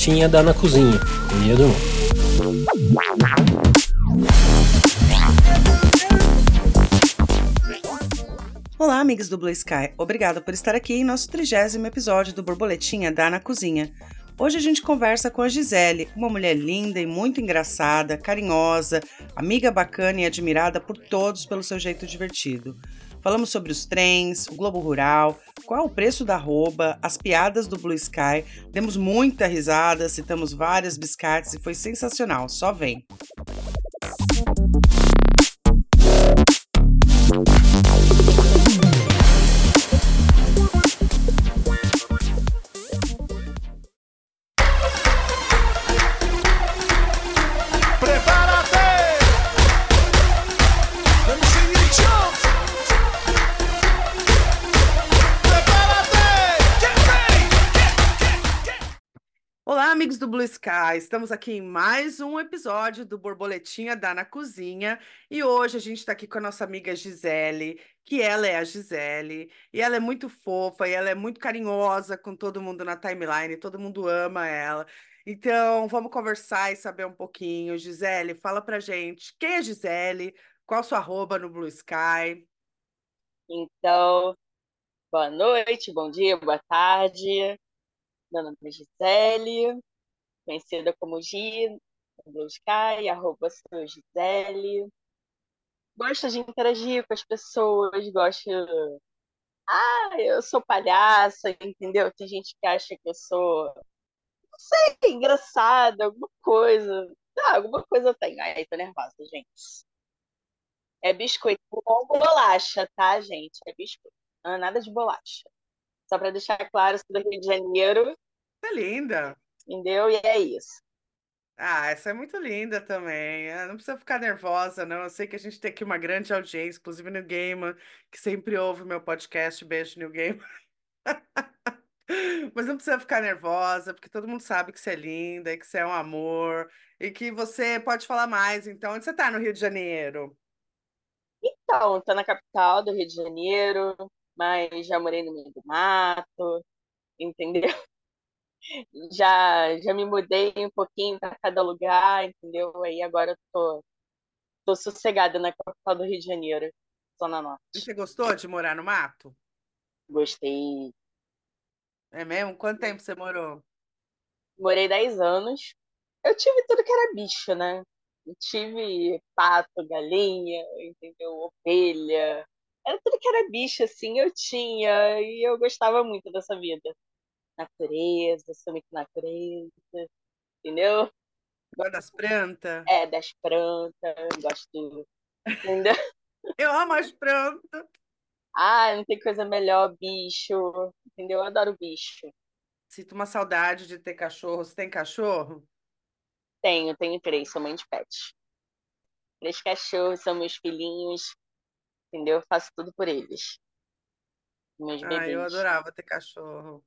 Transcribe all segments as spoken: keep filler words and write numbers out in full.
Borboletinha dá na cozinha, com Nia Dumont. Olá, amigos do Blue Sky. Obrigada por estar aqui em nosso trigésimo episódio do Borboletinha dá na cozinha. Hoje a gente conversa com a Gisele, uma mulher linda e muito engraçada, carinhosa, amiga bacana e admirada por todos pelo seu jeito divertido. Falamos sobre os trens, o Globo Rural, qual o preço da arroba, as piadas do Blue Sky, demos muita risada, citamos várias biscates e foi sensacional, só vem! Olá, amigos do Blue Sky! Estamos aqui em mais um episódio do Borboletinha dá na cozinha e hoje a gente está aqui com a nossa amiga Gisele, que ela é a Gisele, e ela é muito fofa e ela é muito carinhosa com todo mundo na timeline, todo mundo ama ela. Então, vamos conversar e saber um pouquinho. Gisele, fala pra gente, quem é Gisele? Qual sua arroba no Blue Sky? Então, boa noite, bom dia, boa tarde. Meu nome é Gisele, conhecida como Gi, no Blue Sky, arroba sou Gisele. Gosto de interagir com as pessoas, gosto. Ah, eu sou palhaça, entendeu? Tem gente que acha que eu sou, não sei, engraçada, alguma coisa. Ah, alguma coisa eu tenho. Ai, tô nervosa, gente. É biscoito com bolacha, tá, gente? É biscoito. Não é nada de bolacha. Só para deixar claro, sou do Rio de Janeiro, É linda! entendeu? E é isso. Ah, essa é muito linda também. Ah, não precisa ficar nervosa, não. Eu sei que a gente tem aqui uma grande audiência, inclusive no Gamer, que sempre ouve o meu podcast. Beijo, New Gamer. Mas não precisa ficar nervosa, porque todo mundo sabe que você é linda e que você é um amor e que você pode falar mais. Então, onde você tá no Rio de Janeiro? Então, tô na capital do Rio de Janeiro, mas já morei no meio do mato, entendeu? Já, já me mudei um pouquinho para cada lugar, entendeu? Aí agora eu tô, tô sossegada na capital do Rio de Janeiro, Zona E Norte. você gostou de morar no mato? Gostei. É mesmo? Quanto tempo você morou? Morei dez anos. Eu tive tudo que era bicho, né? Eu tive pato, galinha, entendeu? Ovelha. Era tudo que era bicho, assim, eu tinha. E eu gostava muito dessa vida. Natureza, sou muito natureza, entendeu? Gosta das plantas? É, das plantas, gosto, entendeu? Eu amo as plantas. Ah, não tem coisa melhor, bicho, entendeu? Eu adoro bicho. Sinto uma saudade de ter cachorro. Você tem cachorro? Tenho, tenho três, sou mãe de pet. Três cachorros, são meus filhinhos, entendeu? Eu faço tudo por eles, meus Ah, eu bebês. adorava ter cachorro.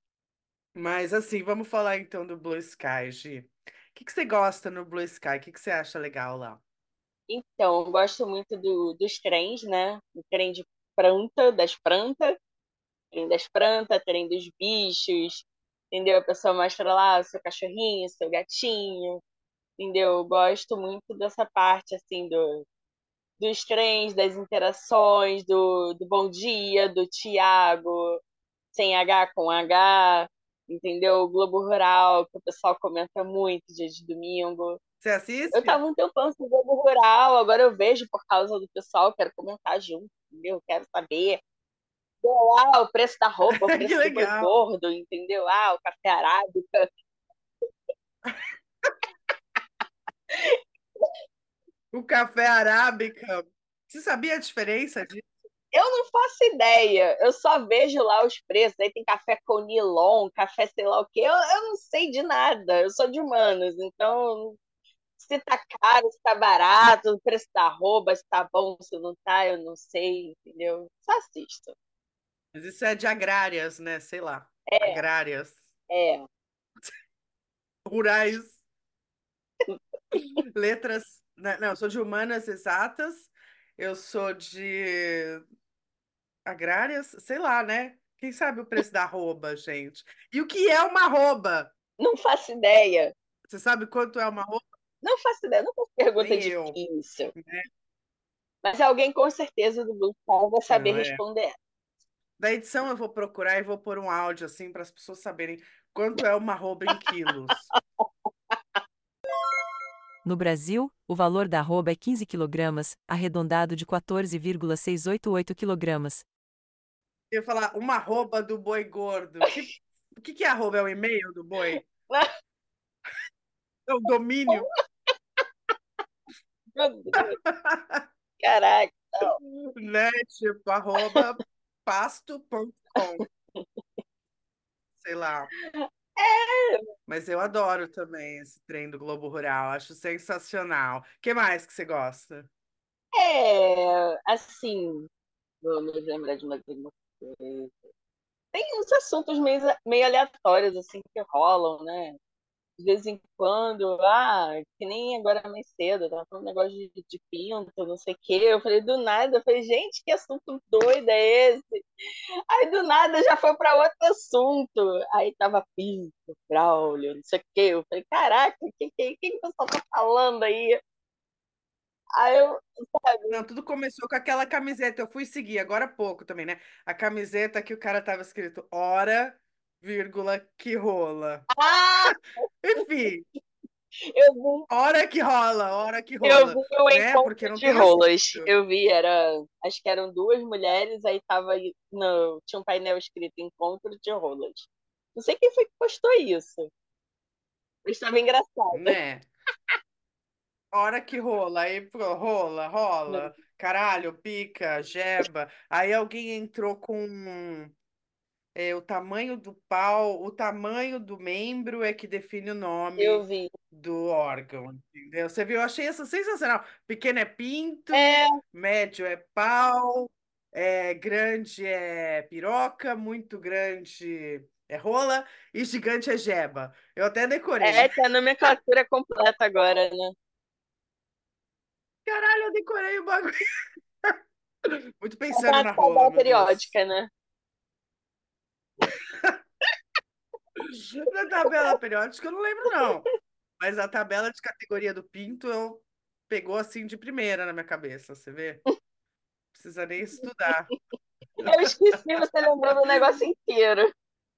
Mas assim, vamos falar então do Blue Sky, Gi. O que que você gosta no Blue Sky? O que que você acha legal lá? Então, eu gosto muito do, dos trens, né? O trem de planta, das plantas, trem das plantas, trem dos bichos, entendeu? A pessoa mostra lá o seu cachorrinho, o seu gatinho, entendeu? Eu gosto muito dessa parte, assim, do, dos trens, das interações, do, do bom dia, do Tiago, sem H com H, entendeu? O Globo Rural, que o pessoal comenta muito dia de domingo. Você Eu assiste? tava um tempão sem Globo Rural, agora eu vejo por causa do pessoal, quero comentar junto, entendeu? Quero saber. Ah, o preço da roupa, o Que preço do boi legal! gordo, entendeu? Ah, o café arábica. O café arábica. Você sabia a diferença disso? Eu não faço ideia, eu só vejo lá os preços. Aí tem café Conilon, café sei lá o quê. Eu, eu não sei de nada, eu sou de humanos, então se tá caro, se tá barato, o preço da roupa, se tá bom, se não tá, eu não sei, entendeu? Só assisto. Mas isso é de agrárias, né? Sei lá. É, Agrárias. é. Rurais. Letras. né? Não, eu sou de humanas exatas. Eu sou de agrárias. Sei lá, né? Quem sabe o preço da arroba, gente? E o que é uma arroba? Não faço ideia. Você sabe quanto é uma roupa? Não faço ideia. Não faço pergunta Nem eu, difícil. né? Mas alguém com certeza do Blue Sky vai saber Não, é. responder. Da edição eu vou procurar e vou pôr um áudio assim para as pessoas saberem quanto é uma arroba em quilos. No Brasil, o valor da arroba é quinze quilogramas, arredondado de quatorze vírgula seiscentos e oitenta e oito quilogramas. Eu ia falar uma arroba do boi gordo. Que, o que, que é arroba? É o e-mail do boi? É o domínio? Meu Deus, caraca. Né? Tipo, arroba pasto ponto com. Sei lá. Mas eu adoro também esse trem do Globo Rural. Acho sensacional. O que mais que você gosta? É, assim, vamos lembrar de mais alguma coisa. Tem uns assuntos meio, meio aleatórios, assim, que rolam, né? De vez em quando, ah, que nem agora mais cedo, tava falando um negócio de, de pinto, não sei o quê. Eu falei, do nada, eu falei, gente, que assunto doido é esse? Aí do nada já foi para outro assunto. Aí tava pinto, Braulio, não sei o quê. Eu falei, caraca, o que, que, que, que o pessoal tá falando aí? Aí eu, Não, tudo começou com aquela camiseta. Eu fui seguir agora há pouco também, né? A camiseta que o cara tava escrito hora, vírgula, que rola. ah, Enfim, eu vi, hora que rola, hora que eu rola, vi o né? Porque encontro não de tem rolas. assunto. Eu vi, era, acho que eram duas mulheres, aí tava no, tinha um painel escrito encontro de rolas. Não sei quem foi que postou isso. Mas estava engraçado. Né? Hora que rola, aí pô, rola, rola, caralho, pica, jeba. Aí alguém entrou com é, o tamanho do pau, o tamanho do membro é que define o Eu nome vi. do órgão, entendeu? Você viu? Eu achei isso sensacional. Pequeno é pinto, É, médio é pau, é, grande é piroca, muito grande é rola e gigante é jeba. Eu até decorei. é, tá a nomenclatura completa agora, né? Caralho, eu decorei o bagulho. Muito É pensando a na rola, tabela meu Deus. periódica, né? Na tabela periódica eu não lembro, não. Mas a tabela de categoria do Pinto eu pegou assim de primeira na minha cabeça, você vê? Precisa nem estudar. Eu esqueci, você lembrou do negócio inteiro.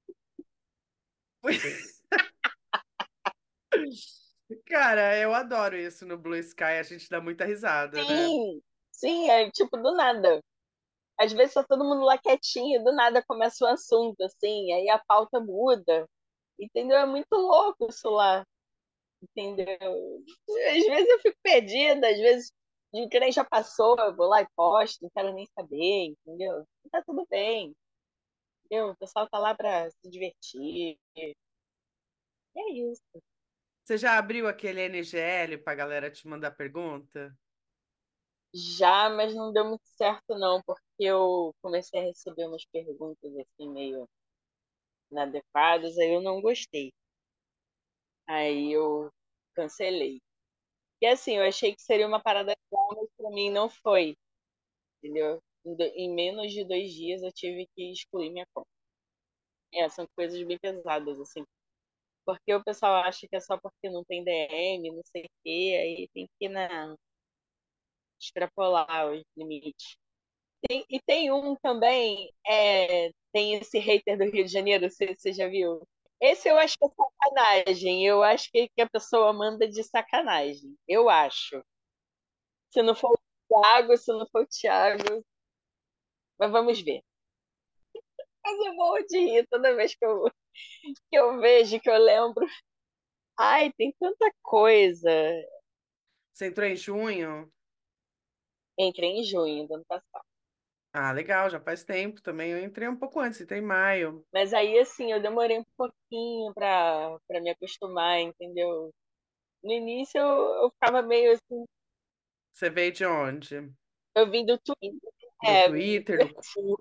Cara, eu adoro isso no Blue Sky, a gente dá muita risada, né? Sim, sim, é tipo do nada. Às vezes tá todo mundo lá quietinho, do nada começa o assunto, assim, aí a pauta muda. Entendeu? É muito louco isso lá, entendeu? Às vezes eu fico perdida, às vezes de que nem já passou, eu vou lá e posto, não quero nem saber, entendeu? E tá tudo bem, entendeu? O pessoal tá lá pra se divertir. É isso. Você já abriu aquele N G L pra galera te mandar pergunta? Já, mas não deu muito certo não, porque eu comecei a receber umas perguntas assim meio inadequadas, aí eu não gostei. Aí eu cancelei. E assim, eu achei que seria uma parada legal, mas pra mim não foi, entendeu? Em, do- em menos de dois dias eu tive que excluir minha conta. É, são coisas bem pesadas, assim. Porque o pessoal acha que é só porque não tem D M, não sei o quê, aí tem que, né, extrapolar os limites. Tem- e tem um também, é, tem esse hater do Rio de Janeiro, você, você já viu? Esse eu acho que é sacanagem. Eu acho que, que a pessoa manda de sacanagem. Eu acho. Se não for o Thiago, se não for o Thiago. Mas vamos ver. Mas eu morro de rir toda vez que eu, que eu vejo, que eu lembro. Ai, tem tanta coisa. Você entrou em junho? Entrei em junho do ano passado. Ah, legal, já faz tempo também. Eu entrei um pouco antes, entrei em maio. Mas aí, assim, eu demorei um pouquinho pra, pra me acostumar, entendeu? No início eu, eu ficava meio assim. Você veio de onde? Eu vim do Twitter. Do É, Twitter, do cu?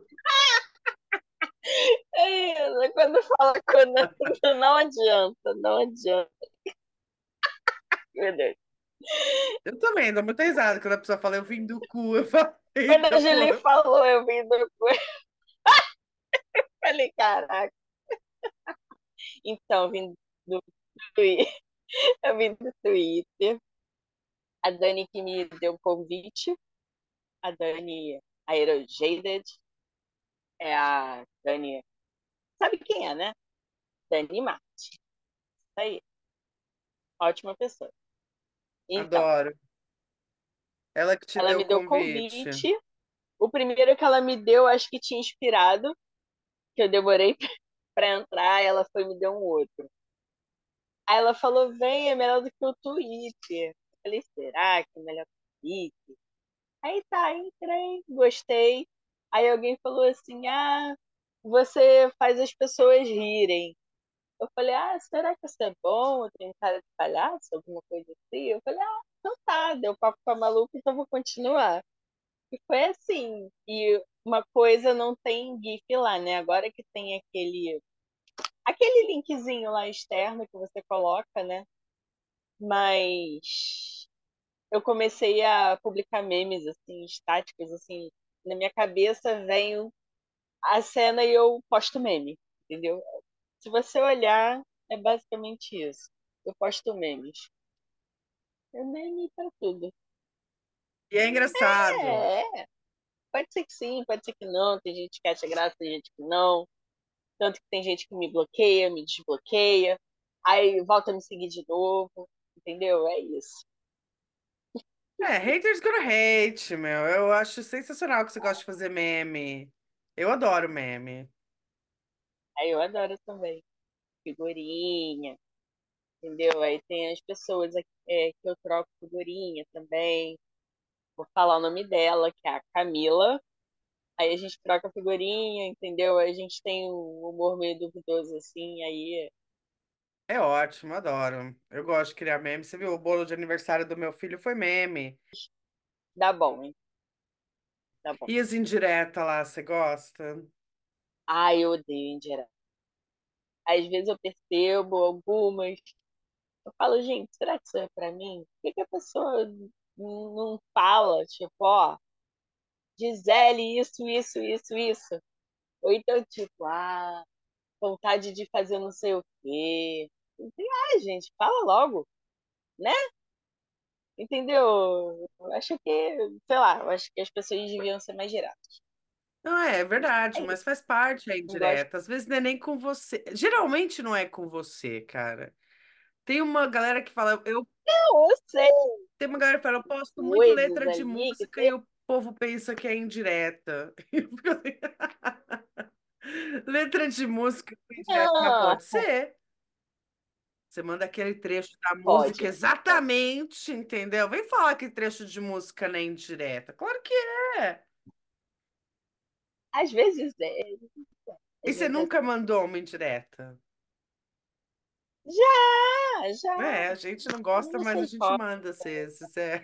é, quando fala quando não adianta, não adianta. Meu Deus. Eu também dou muita risada quando a pessoa fala eu vim do cu. Eu falo, Quando a eita, pô. Julie falou, eu vim do. Falei, caraca. Então, vim do Twi- Eu vi no Twitter. A Dani que me deu o convite. A Dani Aerojaded. É a Dani. Sabe quem é, né? Dani Marte. Isso aí. Ótima pessoa. Então, Adoro. Ela que te ela deu o me deu o convite. convite. O primeiro que ela me deu, acho que tinha inspirado, que eu demorei pra entrar, ela foi e me deu um outro. Aí ela falou, vem, é melhor do que o Twitter. Eu falei, será que é melhor que o Twitter? Aí tá, entrei, gostei. Aí alguém falou assim, ah, você faz as pessoas rirem. Eu falei, ah, será que isso é bom? Eu tenho cara de palhaço, alguma coisa assim? Eu falei, ah, então tá, deu papo com a maluca, então vou continuar. E foi assim. E uma coisa não tem GIF lá, né? Agora que tem aquele aquele linkzinho lá externo que você coloca, né? Mas eu comecei a publicar memes assim, estáticos assim, na minha cabeça vem a cena e eu posto meme, entendeu? Se você olhar, é basicamente isso. Eu posto memes. É meme pra tudo. E é engraçado. É, pode ser que sim, pode ser que não. Tem gente que acha graça, tem gente que não. Tanto que tem gente que me bloqueia, me desbloqueia, aí volta a me seguir de novo, entendeu? É isso. É, haters gonna hate, meu. Eu acho sensacional que você gosta de fazer meme. Eu adoro meme. Aí eu adoro também. Figurinha, entendeu? Aí tem as pessoas aqui, é, que eu troco figurinha também. Vou falar o nome dela, que é a Camila. Aí a gente troca figurinha, entendeu? Aí a gente tem um humor meio duvidoso assim, aí É ótimo, adoro. Eu gosto de criar meme. Você viu, o bolo de aniversário do meu filho foi meme. dá bom, hein? Dá bom. E as indiretas lá, você gosta? Ai, eu odeio indireta. Às vezes eu percebo algumas. Eu falo, gente, será que isso é pra mim? Por que que a pessoa não fala, tipo, ó, Gisele, isso, isso, isso, isso? Ou então, tipo, ah, vontade de fazer não sei o quê. Ah, gente, fala logo, né? Entendeu? Eu acho que, sei lá, eu acho que as pessoas deviam ser mais diretas. Não, é, é É verdade, mas isso. faz parte a Não gosto. indireta. Às vezes não é nem com você. Geralmente não é com você, cara. Tem uma galera que fala, eu Não, eu sei, tem uma galera que fala, eu posto muito coisas letra de ali que música tem. e o povo pensa que é indireta. Eu fico assim, letra de música com indireta, mas Não, pode ser. Você manda aquele trecho da música pode, pode. exatamente, entendeu? Vem falar que trecho de música não é indireta. Claro que é. Às vezes é, E às você vezes é. nunca mandou uma indireta? Já, já. É, a gente não Eu gosta, não mas a sei gente qual. manda se, se, se é,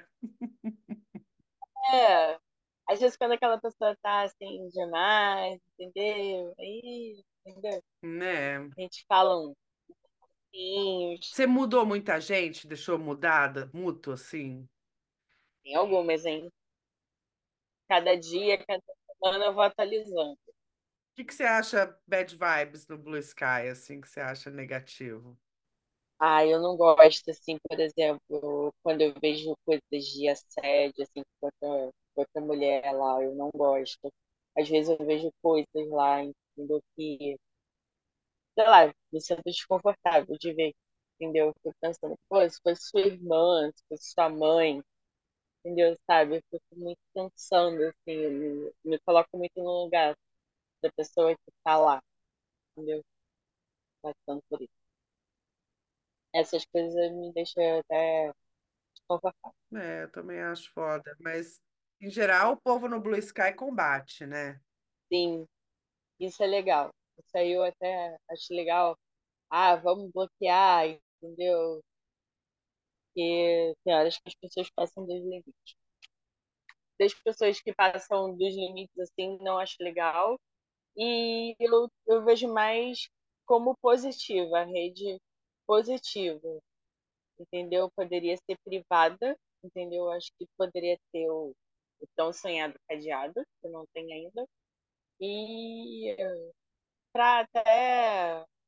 É. Às vezes quando aquela pessoa tá assim demais, entendeu? Aí, entendeu? né? A gente fala uns pouquinhos. Você mudou muita gente? Deixou mudada? Mútuo, assim? Tem algumas, hein? Cada dia, cada semana eu vou atualizando. O que que você acha bad vibes no Blue Sky, assim, que você acha negativo? Ah, eu não gosto, assim, por exemplo, quando eu vejo coisas de assédio, assim, contra, contra mulher lá, eu não gosto. Às vezes eu vejo coisas lá, entendeu? Que, sei lá, me sinto desconfortável de ver, entendeu? Eu fico pensando, pô, se fosse sua irmã, se fosse sua mãe, entendeu? Sabe? Eu fico muito pensando, assim, me, me coloco muito no lugar da pessoa que tá lá, entendeu? Passando por isso. Essas coisas me deixam até desconfortável. É, eu também acho foda, mas em geral o povo no Blue Sky combate, né? Sim, isso é legal. Isso aí eu até acho legal. Ah, vamos bloquear, entendeu? Porque tem horas que as pessoas passam dos limites. Das pessoas que passam dos limites assim, não acho legal. E eu, eu vejo mais como positiva, a rede positiva, entendeu? Poderia ser privada, entendeu? Acho que poderia ter o, o tão sonhado cadeado, que não tem ainda. E para até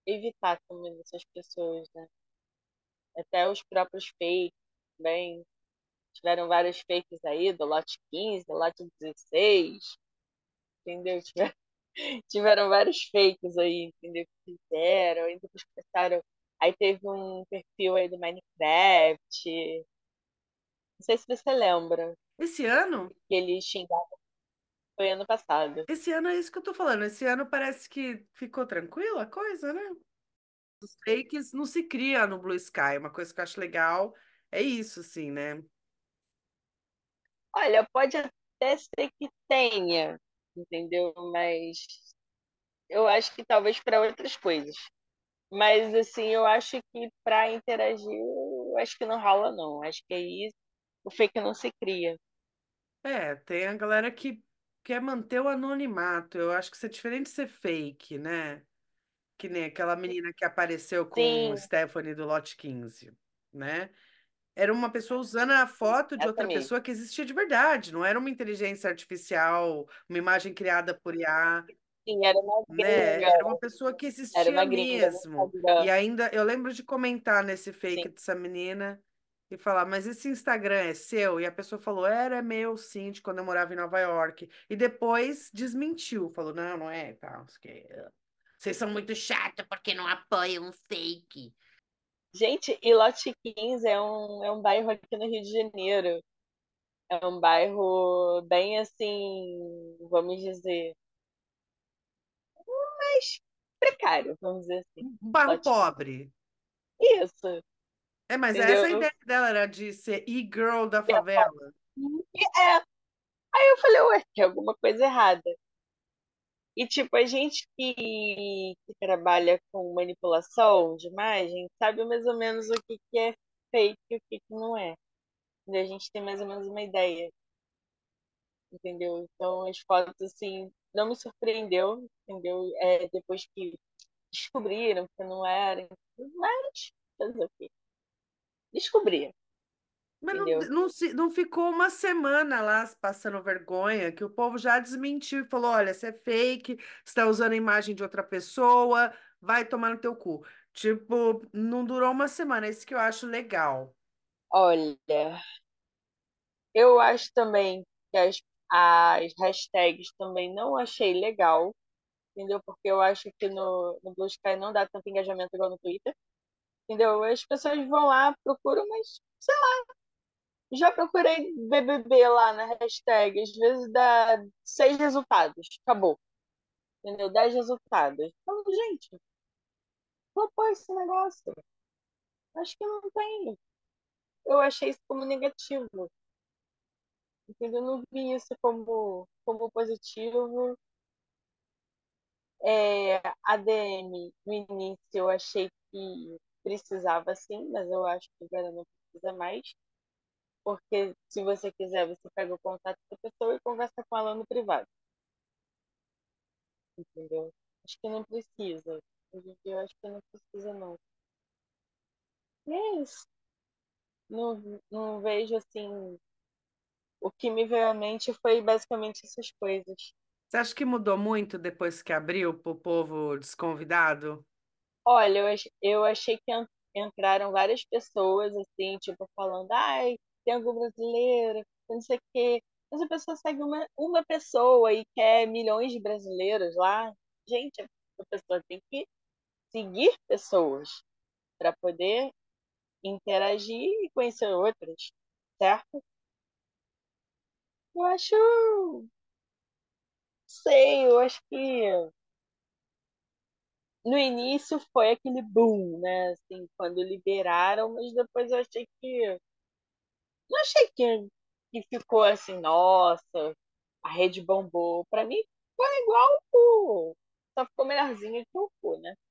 evitar também essas pessoas, né? Até os próprios fakes também. Tiveram vários fakes aí, do lote quinze, do lote dezesseis, entendeu? Tiveram, tiveram vários fakes aí, entendeu? Que fizeram, aí depois começaram. Aí teve um perfil aí do Minecraft. Não sei se você lembra, Esse ano, que ele xingava, foi ano passado. esse ano é isso que eu tô falando. Esse ano parece que ficou tranquila a coisa, né? Os fakes não se cria no Blue Sky. Uma coisa que eu acho legal é isso, assim, né? Olha, pode até ser que tenha, entendeu? Mas eu acho que talvez para outras coisas. Mas assim, eu acho que para interagir, eu acho que não rola, não. Acho que aí o fake não se cria. É, tem a galera que quer manter o anonimato. Eu acho que isso é diferente de ser fake, né? Que nem aquela menina que apareceu com o Sim, Stephanie do Lote quinze, né? Era uma pessoa usando a foto de essa outra mesmo. pessoa que existia de verdade, não era uma inteligência artificial, uma imagem criada por I A, Sim, era uma né? gringa, Era uma pessoa que era existia uma gringa no mesmo. E Instagram. ainda eu lembro de comentar nesse Sim. fake dessa menina e falar, mas esse Instagram é seu? E a pessoa falou, era é meu, sim, de quando eu morava em Nova York. E depois desmentiu, falou, não, não é, e tal, isso que- vocês são muito chatos porque não apoiam fake. Gente, e Lote quinze é um, é um bairro aqui no Rio de Janeiro. É um bairro bem assim, vamos dizer, mais precário, vamos dizer assim. Um bairro Lote pobre. quinze. Isso, É, mas essa é a entendeu? ideia dela, era de ser e-girl da favela. E é. Aí eu falei, ué, tem alguma coisa errada. E, tipo, a gente que, que trabalha com manipulação de imagem sabe mais ou menos o que, que é fake e o que, que não é. E a gente tem mais ou menos uma ideia, entendeu? Então, as fotos, assim, não me surpreendeu, entendeu? É, depois que descobriram que não era, mas fazer o quê? Descobri, Mas não, entendeu? não, se, não ficou uma semana lá passando vergonha, que o povo já desmentiu e falou: olha, você é fake, você está usando a imagem de outra pessoa, vai tomar no teu cu. Tipo, não durou uma semana, é isso que eu acho legal. Olha, eu acho também que as, as hashtags também não achei legal, entendeu? Porque eu acho que no, no Blue Sky não dá tanto engajamento igual no Twitter, entendeu? As pessoas vão lá, procuram, mas sei lá, já procurei B B B lá na hashtag, às vezes dá seis resultados, acabou, entendeu? Dez resultados. Então, gente, não pode esse negócio. Acho que não tem. Eu achei isso como negativo, entendeu? Eu não vi isso como, como positivo. É, a D M, no início, eu achei que precisava sim, mas eu acho que agora não precisa mais. Porque se você quiser, você pega o contato da pessoa e conversa com ela no privado, entendeu? Acho que não precisa. Hoje em dia eu acho que não precisa, não. E é isso. Não, não vejo assim. O que me veio à mente foi basicamente essas coisas. Você acha que mudou muito depois que abriu para o povo desconvidado? Olha, eu, ach- eu achei que en- entraram várias pessoas, assim, tipo, falando, ai, tem algum brasileiro, não sei o quê. Mas a pessoa segue uma, uma pessoa e quer milhões de brasileiros lá. Gente, a pessoa tem que seguir pessoas para poder interagir e conhecer outras, certo? Eu acho, sei, eu acho que no início foi aquele boom, né? Assim, quando liberaram, mas depois eu achei que não achei que, que ficou assim, nossa, a rede bombou. Pra mim, foi igual o. Só ficou melhorzinho que o cu, né?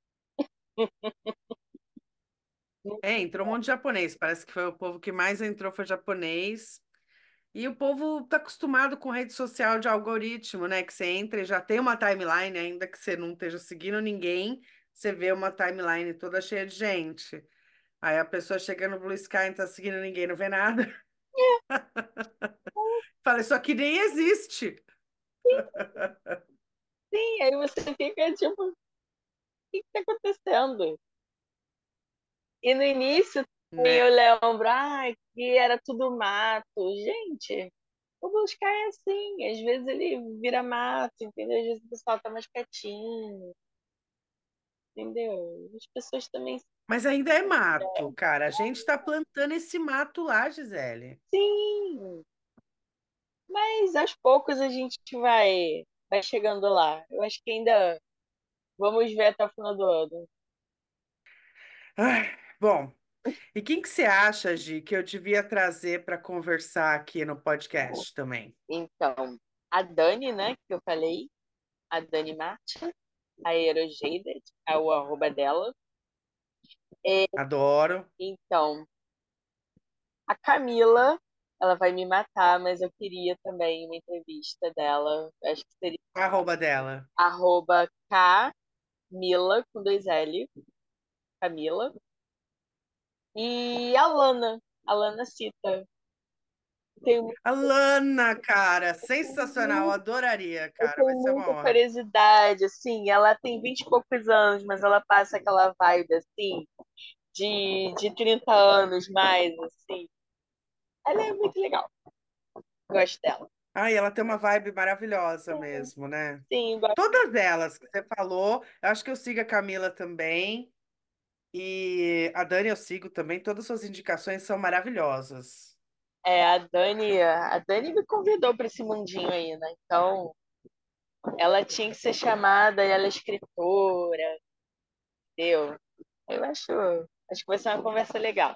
É, entrou um monte de japonês. Parece que foi o povo que mais entrou foi japonês. E o povo tá acostumado com rede social de algoritmo, né? Que você entra e já tem uma timeline, ainda que você não esteja seguindo ninguém, você vê uma timeline toda cheia de gente. Aí a pessoa chega no Blue Sky e não tá seguindo ninguém, não vê nada. Fala, isso aqui nem existe. Sim, aí você fica tipo. que que tá acontecendo? E no início também Né? eu lembro, ah, que era tudo mato. Gente, o Blue Sky é assim, às vezes ele vira mato, entendeu? Às vezes o pessoal tá mais quietinho, entendeu? As pessoas também, Mas ainda é mato, cara. A gente tá plantando esse mato lá, Gisele. sim, mas aos poucos a gente vai, vai chegando lá. Eu acho que ainda vamos ver até o final do ano. Ai, bom, e quem que você acha, Gi, que eu devia trazer para conversar aqui no podcast também? Então, a Dani, né, que eu falei, a Dani Martin, a Aerojaded, é o arroba dela. É, Adoro. então, a Camila, ela vai me matar, mas eu queria também uma entrevista dela. Acho que seria Qual a arroba dela? arroba Camila, com dois L, Camila. E a Lana, a Lana Cita. Tenho, A Lana, cara, sensacional. Adoraria, eu cara. Vai tenho ser uma muita honra. curiosidade, assim, ela tem vinte e poucos anos, mas ela passa aquela vibe, assim, de, de trinta anos mais, assim. Ela é muito legal, gosto dela. Ai, ela tem uma vibe maravilhosa mesmo, né? Sim, gosto. Todas elas que você falou, eu acho que eu sigo a Camila também. E a Dani eu sigo também. Todas as suas indicações são maravilhosas. É, a Dani, a Dani me convidou para esse mundinho aí, né? Então, ela tinha que ser chamada, ela é escritora, entendeu? Eu acho, acho que vai ser uma conversa legal.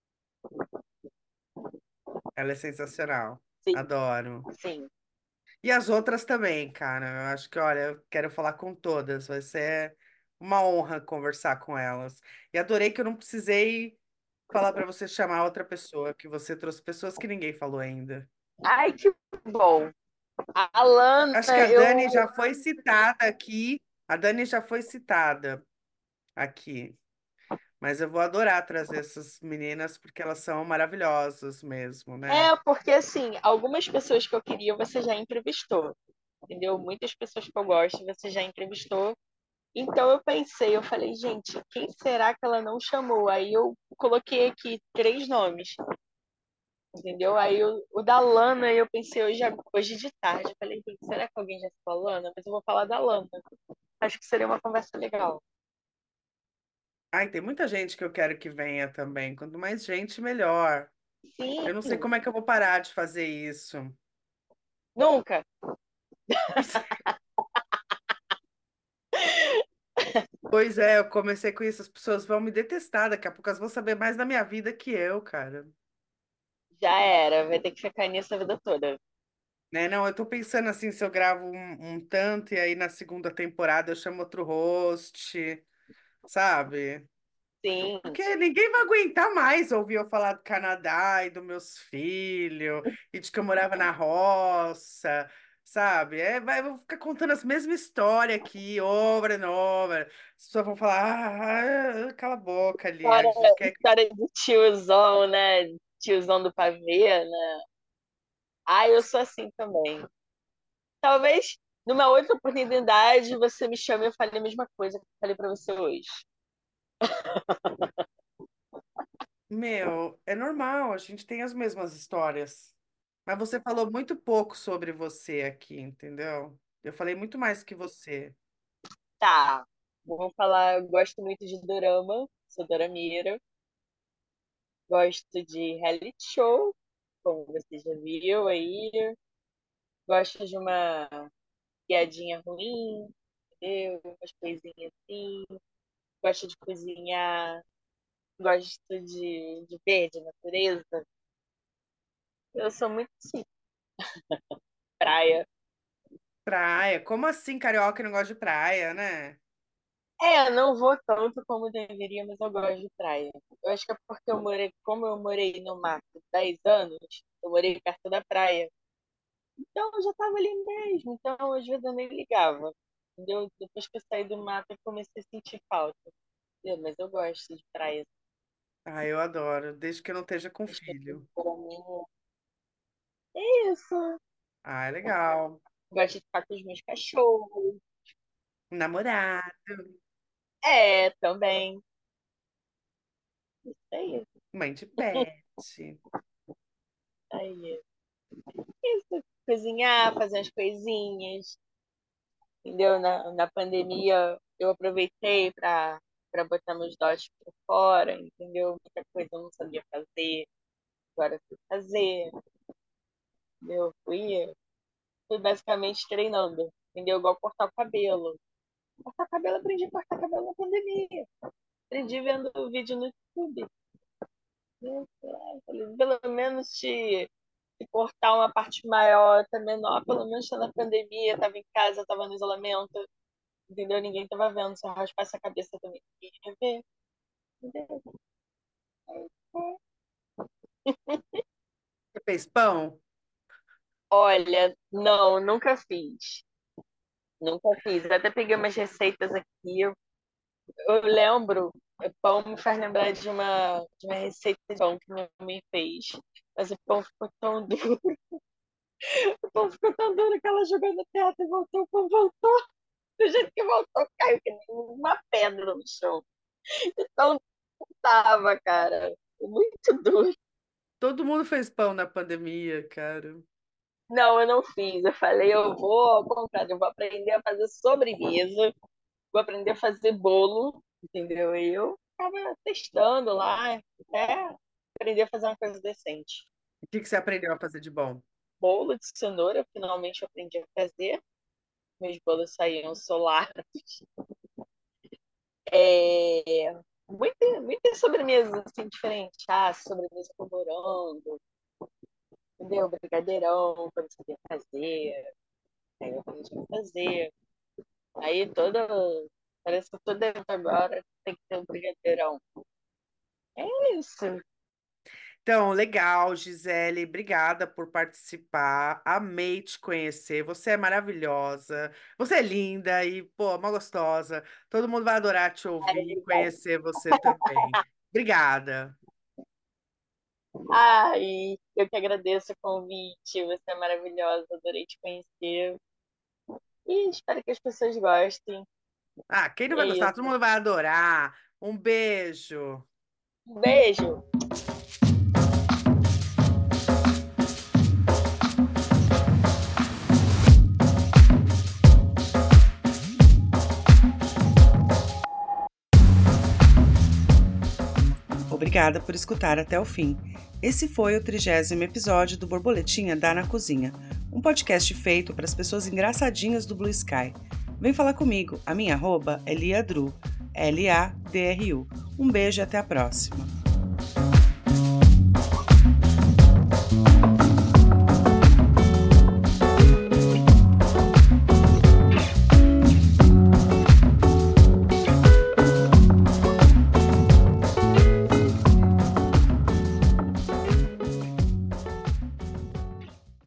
Ela é sensacional. Sim, Adoro. sim. E as outras também, cara. Eu acho que, olha, eu quero falar com todas. Vai ser uma honra conversar com elas. E adorei que eu não precisei falar para você chamar outra pessoa, que você trouxe pessoas que ninguém falou ainda. Ai, que bom. A Alana, Acho que a eu. Dani já foi citada aqui. A Dani já foi citada aqui. Mas eu vou adorar trazer essas meninas porque elas são maravilhosas mesmo, né? É, porque assim, algumas pessoas que eu queria você já entrevistou, entendeu? Muitas pessoas que eu gosto você já entrevistou. Então eu pensei, eu falei, gente, quem será que ela não chamou? Aí eu coloquei aqui três nomes, entendeu? Aí o, o da Lana, eu pensei hoje, hoje de tarde, eu falei, gente, será que alguém já falou Lana? Mas eu vou falar da Lana. Acho que seria uma conversa legal. Ai, tem muita gente que eu quero que venha também. Quanto mais gente, melhor. Sim, Eu não sei como é que eu vou parar de fazer isso. nunca. Pois é, eu comecei com isso, as pessoas vão me detestar, daqui a pouco elas vão saber mais da minha vida que eu, cara. Já era, vai ter que ficar nisso a vida toda. Né? Não, eu tô pensando assim, se eu gravo um, um tanto e aí na segunda temporada eu chamo outro host, sabe? Sim. Porque ninguém vai aguentar mais ouvir eu falar do Canadá e dos meus filhos, e de que eu morava na roça, sabe? É, vai, eu vou ficar contando as mesmas histórias aqui, over and over. As pessoas vão falar, ah, cala a boca ali, a História, gente quer que... história de tiozão, né? Tiozão do pavê, né? Ah, eu sou assim também. Talvez numa outra oportunidade você me chame e eu fale a mesma coisa que eu falei pra você hoje. Meu, é normal, a gente tem as mesmas histórias. Mas você falou muito pouco sobre você aqui, entendeu? Eu falei muito mais que você. Tá, vamos falar. Eu gosto muito de dorama, sou dorameira. Gosto de reality show, como você já viu aí. Gosto de uma piadinha ruim, entendeu? Umas coisinhas assim. Gosto de cozinhar. Gosto de, de ver, de natureza. Eu sou muito assim, praia. Praia, como assim carioca não gosta de praia, né? É, não vou tanto como deveria, mas eu gosto de praia. Eu acho que é porque eu morei, como eu morei no mato dez anos, eu morei perto da praia. Então eu já estava ali mesmo, então às vezes eu nem ligava. Entendeu? Depois que eu saí do mato, eu comecei a sentir falta. Entendeu? Mas eu gosto de praia. Ah, eu adoro, desde que eu não esteja com Acho que filho. pra mim é isso. Ah, é legal. Gosto de ficar com os meus cachorros. Namorado. É, também. Isso aí, Mãe de pet. aí. Isso, cozinhar, fazer as coisinhas, entendeu? Na, na pandemia, eu aproveitei para para botar meus dotes por fora, entendeu? Muita coisa eu não sabia fazer, agora eu sei fazer, entendeu? Fui, fui basicamente treinando, entendeu? Igual cortar o cabelo. Cortar cabelo, aprendi a cortar cabelo na pandemia. Aprendi vendo vídeo no YouTube. Pelo menos te, te cortar uma parte maior, outra menor, pelo menos tá na pandemia, tava em casa, tava no isolamento, entendeu? Ninguém tava vendo. Se eu raspasse a cabeça também, ninguém ia ver, entendeu? Você fez pão? Olha, não, nunca fiz. Nunca fiz. Até peguei umas receitas aqui. Eu, eu lembro, o pão me faz lembrar de uma, de uma receita de pão que minha mãe fez. Mas o pão ficou tão duro. O pão ficou tão duro que ela jogou no teto e voltou, o pão voltou. Do jeito que voltou, caiu que nem uma pedra no chão. Então tava, cara. Muito duro. Todo mundo fez pão na pandemia, cara. Não, eu não fiz. Eu falei, eu vou ao contrário, eu vou aprender a fazer sobremesa, vou aprender a fazer bolo, entendeu? E eu tava testando lá, até aprender a fazer uma coisa decente. O que que você aprendeu a fazer de bom? Bolo de cenoura, finalmente eu aprendi a fazer. Meus bolos saíam solares. É... Muita, muita sobremesa assim, diferente. Ah, sobremesa com morango, entendeu? Brigadeirão, quando você tem que fazer. Aí eu aprendi a fazer. Aí toda. Parece que todo evento agora tem que ter um brigadeirão. É isso. Então, legal, Gisele. Obrigada por participar. Amei te conhecer. Você é maravilhosa. Você é linda e, pô, uma gostosa. Todo mundo vai adorar te ouvir e conhecer você também. Obrigada. Ai, eu que agradeço o convite. Você é maravilhosa. Adorei te conhecer. E espero que as pessoas gostem. Ah, quem não É vai gostar? isso. Todo mundo vai adorar. Um beijo. Um beijo. Obrigada por escutar até o fim. Esse foi o trigésimo episódio do Borboletinha Dá na Cozinha, um podcast feito para as pessoas engraçadinhas do Blue Sky. Vem falar comigo, a minha arroba é liadru, L A D R U. Um beijo e até a próxima.